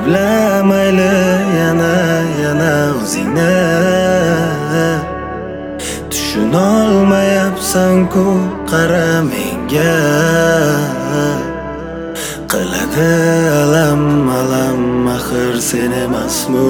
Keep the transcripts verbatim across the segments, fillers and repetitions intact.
Ayblamayli yana yana o'zingni. Tushunolmayapsan-ku qara menga. Qiladi alam alam axir sen emasmu.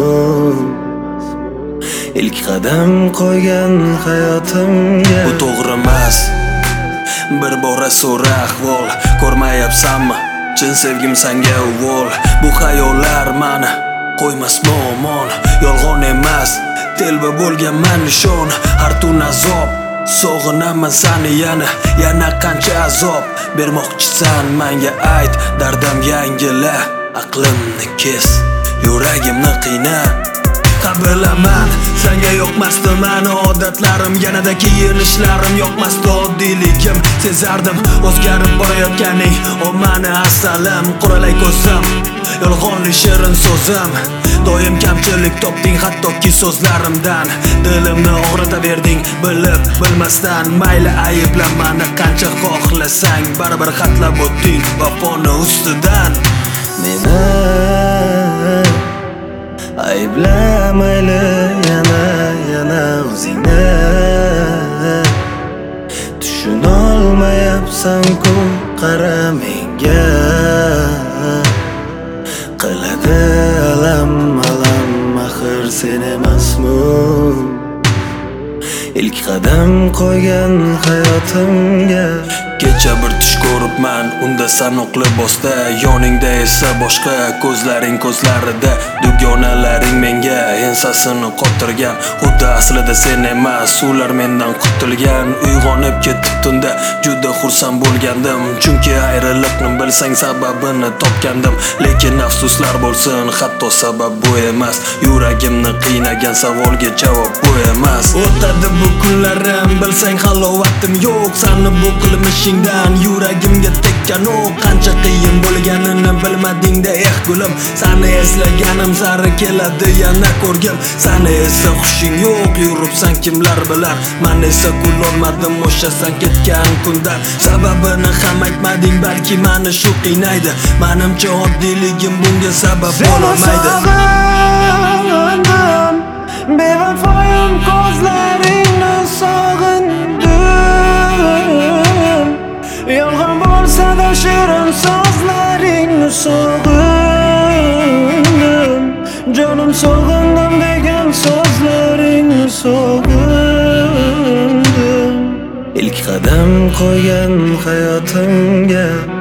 İlk qadam qo'ygan hayotimga. Bu to'g'ri emas. Bir bora so'ra ahvol, ko'rmayapsanmi? Chin sevgim senga uvol. Bu xayollar mani qo'ymas muammon. Yolg'on emas, telba bo'lganman nishon. Har tun azob, sog'inaman seni yana. Yana qancha azob bermoqchisan menga ayt. Dardim yangila, aqlimni kes, yuragimni qiyna. Qabilaman, senga yoqmasdi mani odatlarim, yanada kiyinishlarim yoqmasdi oddiyligim. Sezardim o'zgarib borayotganing, o mani asalim, quralay ko'zim, yolg'onli shirin so'zim. Doim kamchilik topding hattoki so'zlarimdan. Dilimni og'ritaverding bilib bilmasdan. Mayli aybla mani qancha xohlasang, baribir xatlab o'tding vafoni ustidan. Meni ayblamayli yana yana o'zingni. Tushunolmayapsan-ku qara menga. Qiladi alam alam axir sen emasmu. İlk qadam qo'ygan hayotimga. Kecha bir tush ko'ribman, unda sanoqli libosda, yoningda esa boshqa, ko'zlaring ko'zlarida. Dugonalaring menga ensasini qotirgan, xuddi aslida sen emas, ular mendan qutilgan. Uyg'onib ketib tunda juda xursand bo'lgandim, chunki ayriliqni bilsang sababini topgandim. Lekin afsuslar bo'lsin, hatto sabab bu emas. Yuragimni qiynagan savolga javob bu emas. O'tadi bu kunlarim, bilsang halovatim yo'q. Seni bu qilmishingdan yuragimga tekkan o. Qancha qiyin bo'lganini bilmading-da eh gulim. Seni eslaganim sari keladi yana ko'rgim. Seni esa xushing yo'q, yuribsan kimlar bilar. Men esa kulolmadim o'sha sen ketgan kundan. Sababini ham aytmading, balki meni shu qiynaydi. Menimcha oddiyligim bunga sabab bo'lmaydi. Sog'indim, bevafoyim ko'zlaringni sog'indim. Yolg'on bo'lsa-da shirin so'zlaringni sog'indim. Jonim sog'indim degan so'zlaringni sog'indim. İlk qadam qo'ygan hayotimga.